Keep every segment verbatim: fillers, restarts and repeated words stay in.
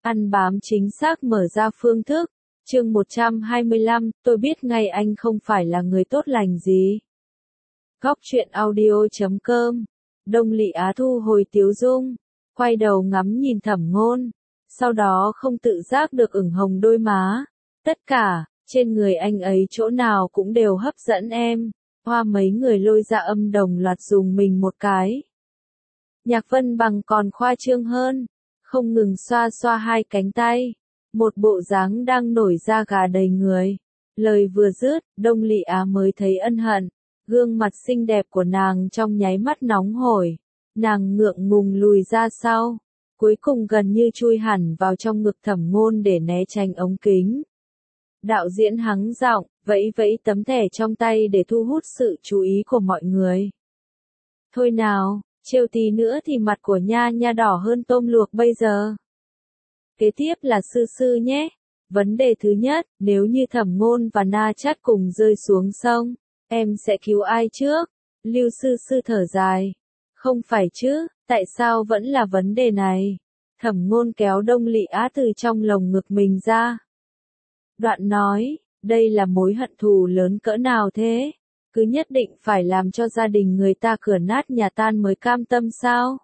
Ăn bám chính xác mở ra phương thức. Chương một trăm hai mươi lăm, tôi biết ngay anh không phải là người tốt lành gì. Góc truyện audio chấm com. Đông Lị Á thu hồi tiếu dung, quay đầu ngắm nhìn Thẩm Ngôn, sau đó không tự giác được ửng hồng đôi má. Tất cả, trên người anh ấy chỗ nào cũng đều hấp dẫn em. Hoa mấy người lôi ra âm đồng loạt dùng mình một cái. Nhạc Vân Bằng còn khoa trương hơn, không ngừng xoa xoa hai cánh tay, một bộ dáng đang nổi da gà đầy người. Lời vừa dứt, Đông Lị Á mới thấy ân hận, gương mặt xinh đẹp của nàng trong nháy mắt nóng hổi, nàng ngượng ngùng lùi ra sau, cuối cùng gần như chui hẳn vào trong ngực Thẩm Ngôn để né tránh ống kính. Đạo diễn hắng giọng, vẫy vẫy tấm thẻ trong tay để thu hút sự chú ý của mọi người. Thôi nào, trêu tí nữa thì mặt của Nha Nha đỏ hơn tôm luộc bây giờ. Kế tiếp là Sư Sư nhé. Vấn đề thứ nhất, nếu như Thẩm Ngôn và Na Chát cùng rơi xuống sông, em sẽ cứu ai trước? Lưu Sư Sư thở dài. Không phải chứ, tại sao vẫn là vấn đề này? Thẩm Ngôn kéo Đông Lị Á từ trong lồng ngực mình ra. Đoạn nói, đây là mối hận thù lớn cỡ nào thế? Cứ nhất định phải làm cho gia đình người ta cửa nát nhà tan mới cam tâm sao?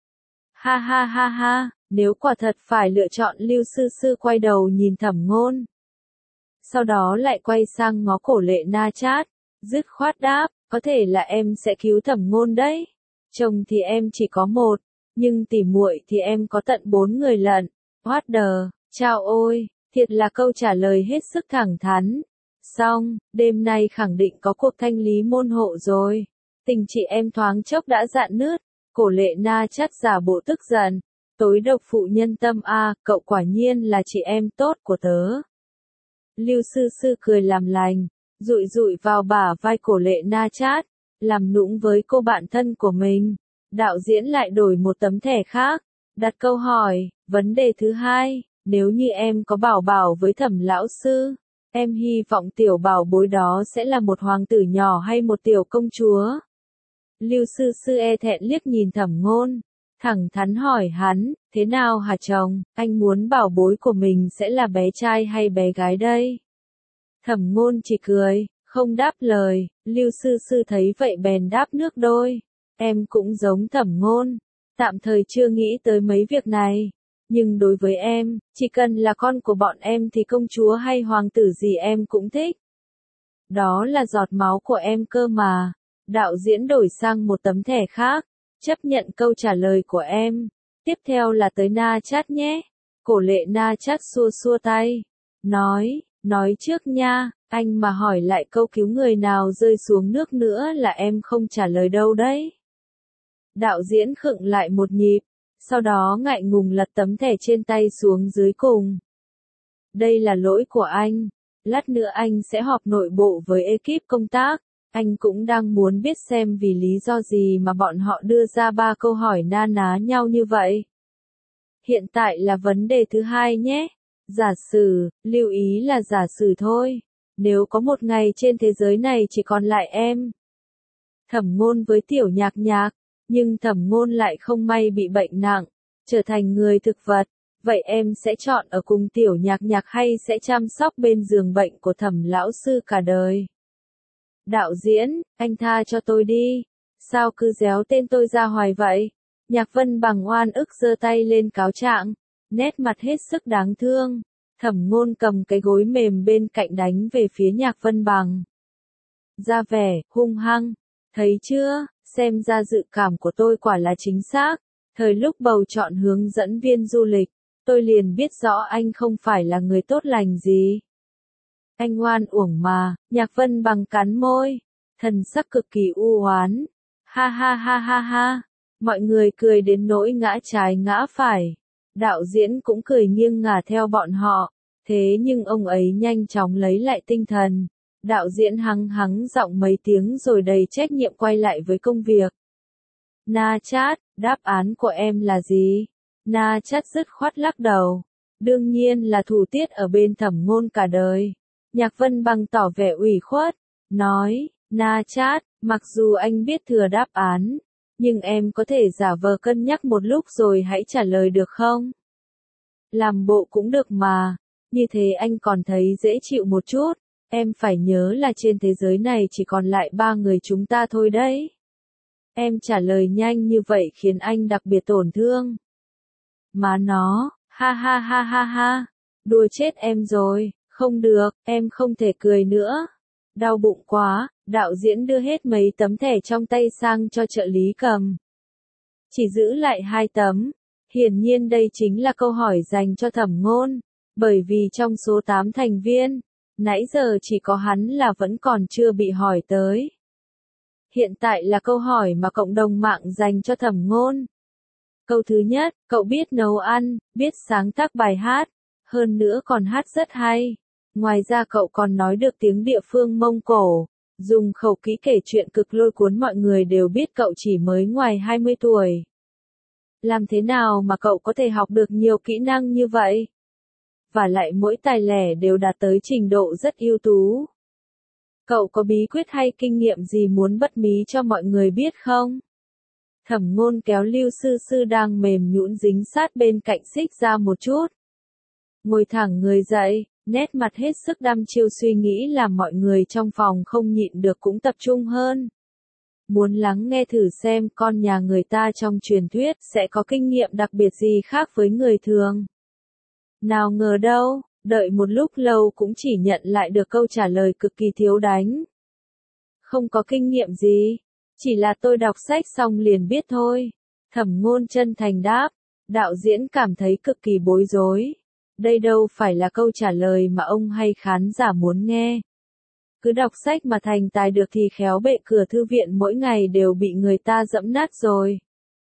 Ha ha ha ha, nếu quả thật phải lựa chọn, Lưu Sư Sư quay đầu nhìn Thẩm Ngôn. Sau đó lại quay sang ngó Cổ Lệ Na Chát, dứt khoát đáp, có thể là em sẽ cứu Thẩm Ngôn đấy. Chồng thì em chỉ có một, nhưng tỉ muội thì em có tận bốn người lận. What the, chao ôi, thiệt là câu trả lời hết sức thẳng thắn. Xong, đêm nay khẳng định có cuộc thanh lý môn hộ rồi. Tình chị em thoáng chốc đã rạn nứt. Cổ Lệ Na Chát giả bộ tức giận. Tối độc phụ nhân tâm a, cậu quả nhiên là chị em tốt của tớ. Lưu Sư Sư cười làm lành, dụi dụi vào bả vai Cổ Lệ Na Chát, làm nũng với cô bạn thân của mình. Đạo diễn lại đổi một tấm thẻ khác, đặt câu hỏi, vấn đề thứ hai, nếu như em có bảo bảo với Thẩm lão sư, em hy vọng tiểu bảo bối đó sẽ là một hoàng tử nhỏ hay một tiểu công chúa? Lưu Sư Sư e thẹn liếc nhìn Thẩm Ngôn, thẳng thắn hỏi hắn, thế nào hả chồng, anh muốn bảo bối của mình sẽ là bé trai hay bé gái đây? Thẩm Ngôn chỉ cười, không đáp lời. Lưu Sư Sư thấy vậy bèn đáp nước đôi. Em cũng giống Thẩm Ngôn, tạm thời chưa nghĩ tới mấy việc này. Nhưng đối với em, chỉ cần là con của bọn em thì công chúa hay hoàng tử gì em cũng thích. Đó là giọt máu của em cơ mà. Đạo diễn đổi sang một tấm thẻ khác, chấp nhận câu trả lời của em. Tiếp theo là tới Na Chát nhé. Cổ Lệ Na Chát xua xua tay. Nói, nói trước nha, anh mà hỏi lại câu cứu người nào rơi xuống nước nữa là em không trả lời đâu đấy. Đạo diễn khựng lại một nhịp, sau đó ngại ngùng lật tấm thẻ trên tay xuống dưới cùng. Đây là lỗi của anh, lát nữa anh sẽ họp nội bộ với ekip công tác. Anh cũng đang muốn biết xem vì lý do gì mà bọn họ đưa ra ba câu hỏi na ná nhau như vậy. Hiện tại là vấn đề thứ hai nhé. Giả sử, lưu ý là giả sử thôi. Nếu có một ngày trên thế giới này chỉ còn lại em. Thẩm Ngôn với Tiểu Nhạc Nhạc, nhưng Thẩm Ngôn lại không may bị bệnh nặng, trở thành người thực vật. Vậy em sẽ chọn ở cùng Tiểu Nhạc Nhạc hay sẽ chăm sóc bên giường bệnh của Thẩm lão sư cả đời? Đạo diễn, anh tha cho tôi đi. Sao cứ déo tên tôi ra hoài vậy? Nhạc Vân Bằng oan ức giơ tay lên cáo trạng, nét mặt hết sức đáng thương. Thẩm Ngôn cầm cái gối mềm bên cạnh đánh về phía Nhạc Vân Bằng. Ra vẻ hung hăng, thấy chưa, xem ra dự cảm của tôi quả là chính xác. Thời lúc bầu chọn hướng dẫn viên du lịch, tôi liền biết rõ anh không phải là người tốt lành gì. Anh oan uổng mà. Nhạc Vân Bằng cắn môi, thần sắc cực kỳ u oán. Ha ha ha ha ha. Mọi người cười đến nỗi ngã trái ngã phải. Đạo diễn cũng cười nghiêng ngả theo bọn họ. Thế nhưng ông ấy nhanh chóng lấy lại tinh thần. Đạo diễn hắng hắng giọng mấy tiếng rồi đầy trách nhiệm quay lại với công việc. Na Chát, đáp án của em là gì? Na Chát dứt khoát lắc đầu. Đương nhiên là thủ tiết ở bên Thẩm Ngôn cả đời. Nhạc Vân Bằng tỏ vẻ ủy khuất, nói, Na Chát, mặc dù anh biết thừa đáp án, nhưng em có thể giả vờ cân nhắc một lúc rồi hãy trả lời được không? Làm bộ cũng được mà, như thế anh còn thấy dễ chịu một chút, em phải nhớ là trên thế giới này chỉ còn lại ba người chúng ta thôi đấy. Em trả lời nhanh như vậy khiến anh đặc biệt tổn thương. Má nó, ha ha ha ha ha, đùa chết em rồi, không được, em không thể cười nữa. Đau bụng quá, đạo diễn đưa hết mấy tấm thẻ trong tay sang cho trợ lý cầm. Chỉ giữ lại hai tấm. Hiển nhiên đây chính là câu hỏi dành cho Thẩm Ngôn, bởi vì trong số tám thành viên, nãy giờ chỉ có hắn là vẫn còn chưa bị hỏi tới. Hiện tại là câu hỏi mà cộng đồng mạng dành cho Thẩm Ngôn. Câu thứ nhất, cậu biết nấu ăn, biết sáng tác bài hát, hơn nữa còn hát rất hay. Ngoài ra cậu còn nói được tiếng địa phương Mông Cổ, dùng khẩu kỹ kể chuyện cực lôi cuốn, mọi người đều biết cậu chỉ mới ngoài hai mươi tuổi. Làm thế nào mà cậu có thể học được nhiều kỹ năng như vậy? Và lại mỗi tài lẻ đều đạt tới trình độ rất ưu tú. Cậu có bí quyết hay kinh nghiệm gì muốn bật mí cho mọi người biết không? Thẩm Ngôn kéo Lưu Sư Sư đang mềm nhũn dính sát bên cạnh xích ra một chút. Ngồi thẳng người dậy, nét mặt hết sức đăm chiêu suy nghĩ làm mọi người trong phòng không nhịn được cũng tập trung hơn. Muốn lắng nghe thử xem con nhà người ta trong truyền thuyết sẽ có kinh nghiệm đặc biệt gì khác với người thường. Nào ngờ đâu, đợi một lúc lâu cũng chỉ nhận lại được câu trả lời cực kỳ thiếu đánh. Không có kinh nghiệm gì, chỉ là tôi đọc sách xong liền biết thôi. Thẩm Ngôn chân thành đáp, đạo diễn cảm thấy cực kỳ bối rối. Đây đâu phải là câu trả lời mà ông hay khán giả muốn nghe. Cứ đọc sách mà thành tài được thì khéo bệ cửa thư viện mỗi ngày đều bị người ta dẫm nát rồi.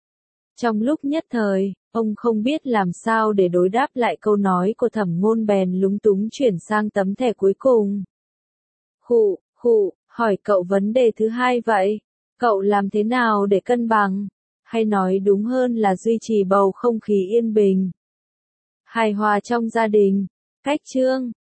Trong lúc nhất thời, ông không biết làm sao để đối đáp lại câu nói của Thẩm Ngôn bèn lúng túng chuyển sang tấm thẻ cuối cùng. Khụ, khụ, hỏi cậu vấn đề thứ hai vậy. Cậu làm thế nào để cân bằng? Hay nói đúng hơn là duy trì bầu không khí yên bình, hài hòa trong gia đình? Cách chương